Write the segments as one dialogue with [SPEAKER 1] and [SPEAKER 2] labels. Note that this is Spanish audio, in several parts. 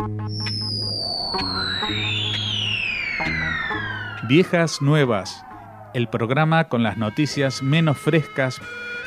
[SPEAKER 1] Viejas Nuevas, el programa con las noticias menos frescas.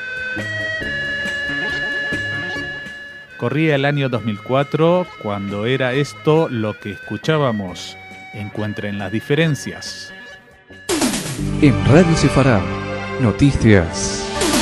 [SPEAKER 1] Corría el año 2004, cuando era esto lo que escuchábamos. Encuentren las diferencias.
[SPEAKER 2] En Radio Sefarad, noticias.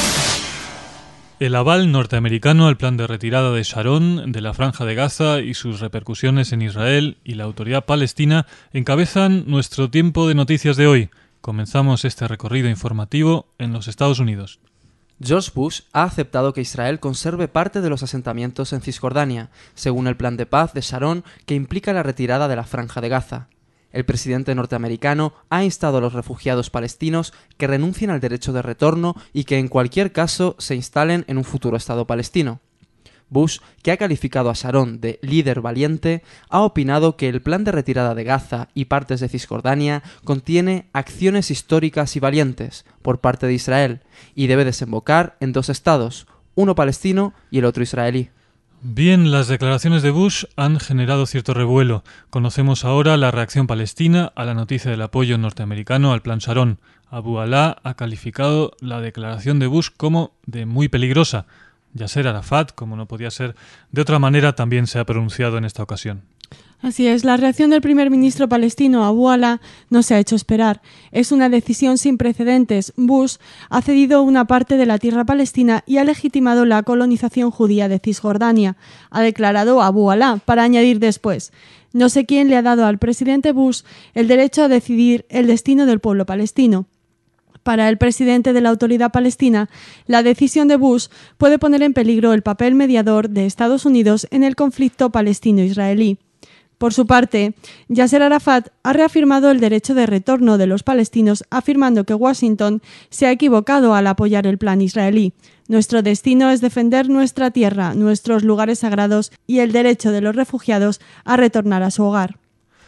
[SPEAKER 3] El aval norteamericano al plan de retirada de Sharon de la Franja de Gaza y sus repercusiones en Israel y la autoridad palestina encabezan nuestro tiempo de noticias de hoy. Comenzamos este recorrido informativo en los Estados Unidos.
[SPEAKER 4] George Bush ha aceptado que Israel conserve parte de los asentamientos en Cisjordania, según el plan de paz de Sharon que implica la retirada de la Franja de Gaza. El presidente norteamericano ha instado a los refugiados palestinos que renuncien al derecho de retorno y que en cualquier caso se instalen en un futuro Estado palestino. Bush, que ha calificado a Sharon de líder valiente, ha opinado que el plan de retirada de Gaza y partes de Cisjordania contiene acciones históricas y valientes por parte de Israel y debe desembocar en dos estados, uno palestino y el otro israelí.
[SPEAKER 3] Bien, las declaraciones de Bush han generado cierto revuelo. Conocemos ahora la reacción palestina a la noticia del apoyo norteamericano al plan Sharon. Abu Alá ha calificado la declaración de Bush como de muy peligrosa. Yasser Arafat, como no podía ser de otra manera, también se ha pronunciado en esta ocasión.
[SPEAKER 5] Así es, la reacción del primer ministro palestino Abu Alá no se ha hecho esperar. Es una decisión sin precedentes. Bush ha cedido una parte de la tierra palestina y ha legitimado la colonización judía de Cisjordania, ha declarado Abu Alá, para añadir después: no sé quién le ha dado al presidente Bush el derecho a decidir el destino del pueblo palestino. Para el presidente de la Autoridad Palestina, la decisión de Bush puede poner en peligro el papel mediador de Estados Unidos en el conflicto palestino-israelí. Por su parte, Yasser Arafat ha reafirmado el derecho de retorno de los palestinos, afirmando que Washington se ha equivocado al apoyar el plan israelí. Nuestro destino es defender nuestra tierra, nuestros lugares sagrados y el derecho de los refugiados a retornar a su hogar.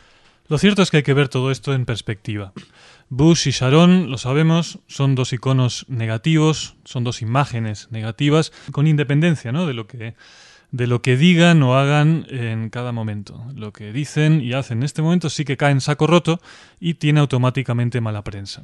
[SPEAKER 3] Lo cierto es que hay que ver todo esto en perspectiva. Bush y Sharon, lo sabemos, son dos iconos negativos, son dos imágenes negativas, con independencia, ¿no?, de lo que digan o hagan en cada momento. Lo que dicen y hacen en este momento sí que cae en saco roto y tiene automáticamente mala prensa.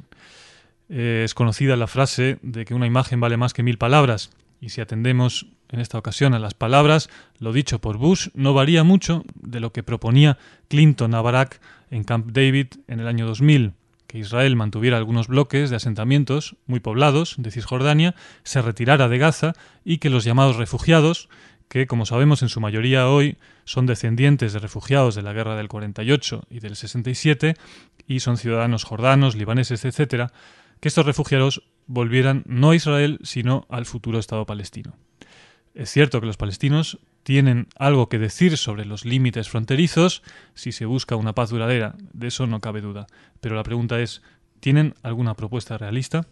[SPEAKER 3] Es conocida la frase de que una imagen vale más que 1000 palabras, y si atendemos en esta ocasión a las palabras, lo dicho por Bush no varía mucho de lo que proponía Clinton a Barack en Camp David en el año 2000, que Israel mantuviera algunos bloques de asentamientos muy poblados de Cisjordania, se retirara de Gaza y que los llamados refugiados, que, como sabemos, en su mayoría hoy son descendientes de refugiados de la guerra del 48 y del 67 y son ciudadanos jordanos, libaneses, etc., que estos refugiados volvieran no a Israel, sino al futuro Estado palestino. Es cierto que los palestinos tienen algo que decir sobre los límites fronterizos si se busca una paz duradera, de eso no cabe duda. Pero la pregunta es, ¿tienen alguna propuesta realista?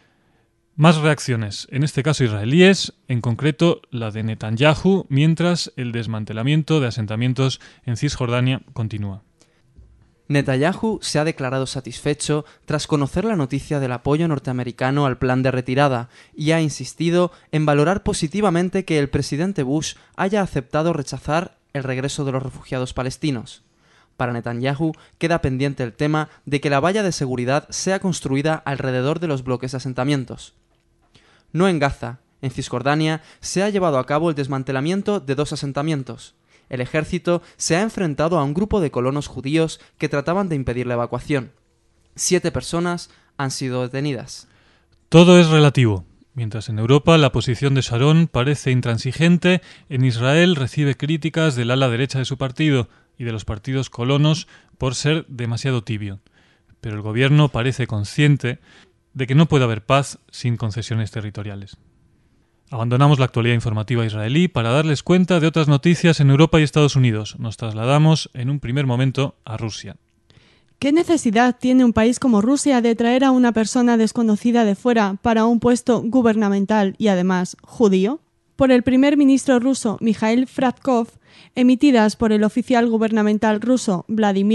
[SPEAKER 3] Más reacciones, en este caso israelíes, en concreto la de Netanyahu, mientras el desmantelamiento de asentamientos en Cisjordania continúa.
[SPEAKER 4] Netanyahu se ha declarado satisfecho tras conocer la noticia del apoyo norteamericano al plan de retirada y ha insistido en valorar positivamente que el presidente Bush haya aceptado rechazar el regreso de los refugiados palestinos. Para Netanyahu queda pendiente el tema de que la valla de seguridad sea construida alrededor de los bloques de asentamientos. No en Gaza, en Cisjordania se ha llevado a cabo el desmantelamiento de 2 asentamientos. El ejército se ha enfrentado a un grupo de colonos judíos que trataban de impedir la evacuación. 7 personas han sido detenidas.
[SPEAKER 3] Todo es relativo. Mientras en Europa la posición de Sharon parece intransigente, en Israel recibe críticas del ala derecha de su partido y de los partidos colonos por ser demasiado tibio. Pero el gobierno parece consciente de que no puede haber paz sin concesiones territoriales. Abandonamos la actualidad informativa israelí para darles cuenta de otras noticias en Europa y Estados Unidos. Nos trasladamos en un primer momento a Rusia.
[SPEAKER 5] ¿Qué necesidad tiene un país como Rusia de traer a una persona desconocida de fuera para un puesto gubernamental y además judío? Por el primer ministro ruso Mikhail Fradkov, emitidas por el oficial gubernamental ruso Vladimir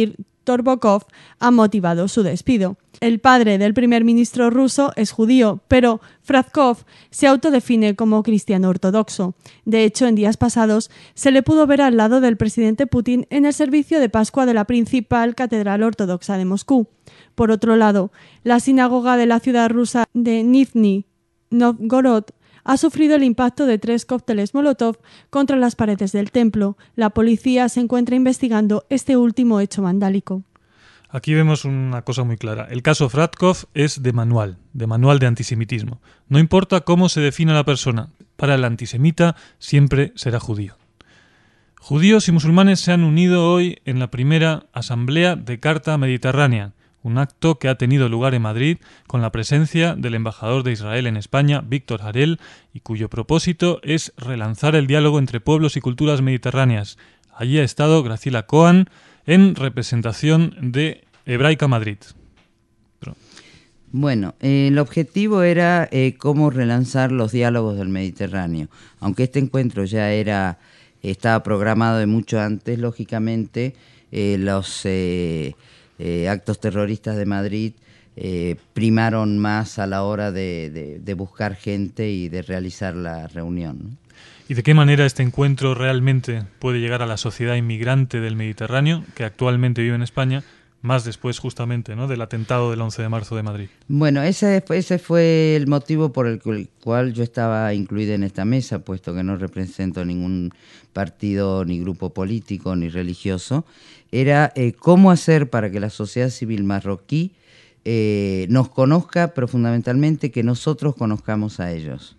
[SPEAKER 5] Torbokov han motivado su despido. El padre del primer ministro ruso es judío, pero Fradkov se autodefine como cristiano ortodoxo. De hecho, en días pasados se le pudo ver al lado del presidente Putin en el servicio de Pascua de la principal catedral ortodoxa de Moscú. Por otro lado, la sinagoga de la ciudad rusa de Nizhny Novgorod ha sufrido el impacto de 3 cócteles Molotov contra las paredes del templo. La policía se encuentra investigando este último hecho vandálico.
[SPEAKER 3] Aquí vemos una cosa muy clara. El caso Fradkov es de manual de antisemitismo. No importa cómo se defina la persona, para el antisemita siempre será judío. Judíos y musulmanes se han unido hoy en la primera Asamblea de Carta Mediterránea, un acto que ha tenido lugar en Madrid con la presencia del embajador de Israel en España, Víctor Harel, y cuyo propósito es relanzar el diálogo entre pueblos y culturas mediterráneas. Allí ha estado Graciela Cohen en representación de Hebraica Madrid.
[SPEAKER 6] Bueno, el objetivo era cómo relanzar los diálogos del Mediterráneo. Aunque este encuentro ya estaba programado de mucho antes, lógicamente los actos terroristas de Madrid primaron más a la hora de buscar gente y de realizar la reunión, ¿no?
[SPEAKER 3] ¿Y de qué manera este encuentro realmente puede llegar a la sociedad inmigrante del Mediterráneo, que actualmente vive en España, más después justamente, ¿no?, del atentado del 11 de marzo de Madrid?
[SPEAKER 6] Bueno, ese fue el motivo por el cual yo estaba incluida en esta mesa, puesto que no represento ningún partido, ni grupo político, ni religioso. Era cómo hacer para que la sociedad civil marroquí nos conozca, pero fundamentalmente que nosotros conozcamos a ellos.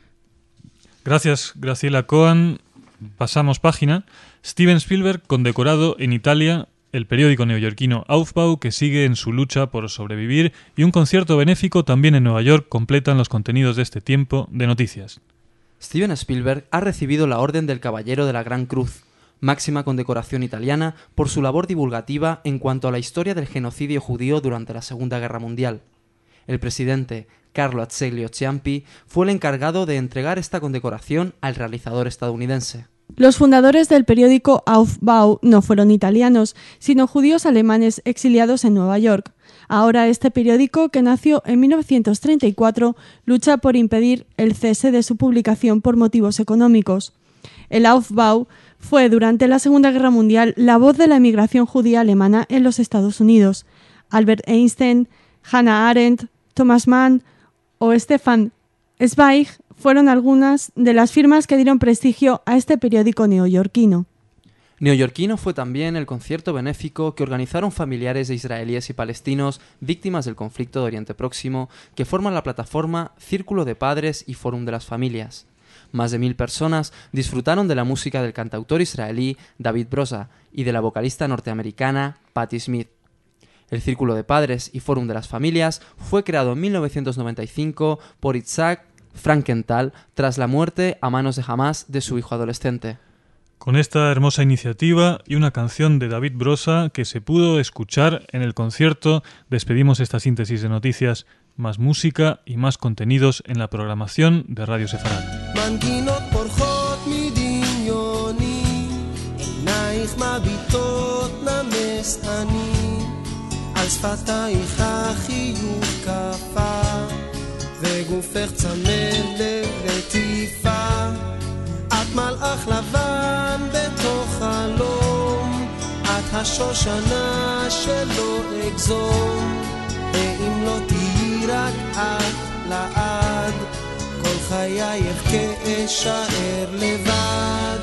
[SPEAKER 3] Gracias, Graciela Cohen. Pasamos página. Steven Spielberg condecorado en Italia, el periódico neoyorquino Aufbau, que sigue en su lucha por sobrevivir, y un concierto benéfico también en Nueva York completan los contenidos de este tiempo de noticias.
[SPEAKER 4] Steven Spielberg ha recibido la Orden del Caballero de la Gran Cruz, máxima condecoración italiana, por su labor divulgativa en cuanto a la historia del genocidio judío durante la Segunda Guerra Mundial. El presidente Carlo Azeglio Ciampi fue el encargado de entregar esta condecoración al realizador estadounidense.
[SPEAKER 5] Los fundadores del periódico Aufbau no fueron italianos, sino judíos alemanes exiliados en Nueva York. Ahora este periódico, que nació en 1934, lucha por impedir el cese de su publicación por motivos económicos. El Aufbau fue durante la Segunda Guerra Mundial la voz de la emigración judía alemana en los Estados Unidos. Albert Einstein, Hannah Arendt, Thomas Mann o Stefan Zweig fueron algunas de las firmas que dieron prestigio a este periódico neoyorquino.
[SPEAKER 4] Neoyorquino fue también el concierto benéfico que organizaron familiares de israelíes y palestinos víctimas del conflicto de Oriente Próximo, que forman la plataforma Círculo de Padres y Fórum de las Familias. Más de 1000 personas disfrutaron de la música del cantautor israelí David Brosa y de la vocalista norteamericana Patti Smith. El Círculo de Padres y Fórum de las Familias fue creado en 1995 por Itzhak Frankenthal tras la muerte a manos de Hamás de su hijo adolescente.
[SPEAKER 3] Con esta hermosa iniciativa y una canción de David Brosa que se pudo escuchar en el concierto, despedimos esta síntesis de noticias. Más música y más contenidos en la programación de Radio Sefarad.
[SPEAKER 7] על שפתייך חיוך קפה וגופך צמד ללטיפה את מלאך לבן בתוך חלום את השושנה שלא אגזום ואם לא תהי רק את לעד כל חיי אבכה אשאר לבד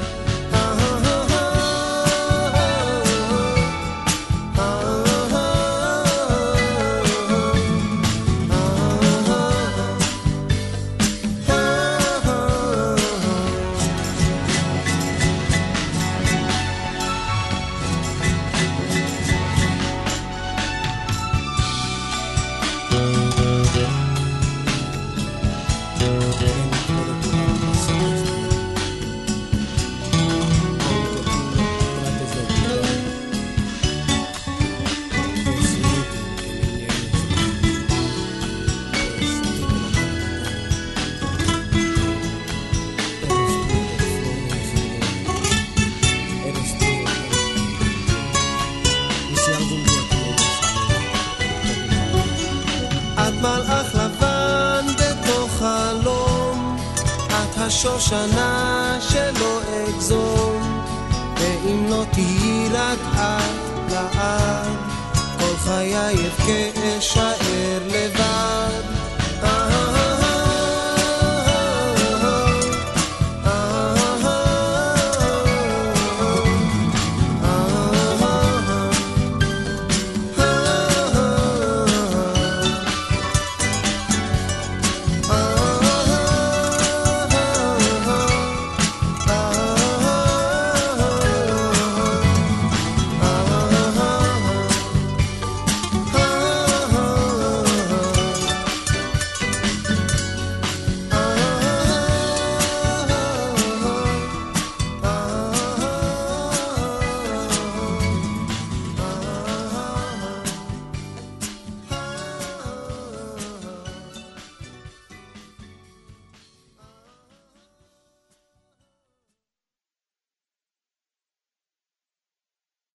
[SPEAKER 7] שושנה שלא אגזום, ואם לא תהי רק את לעד, כל חיי אבכה אשאר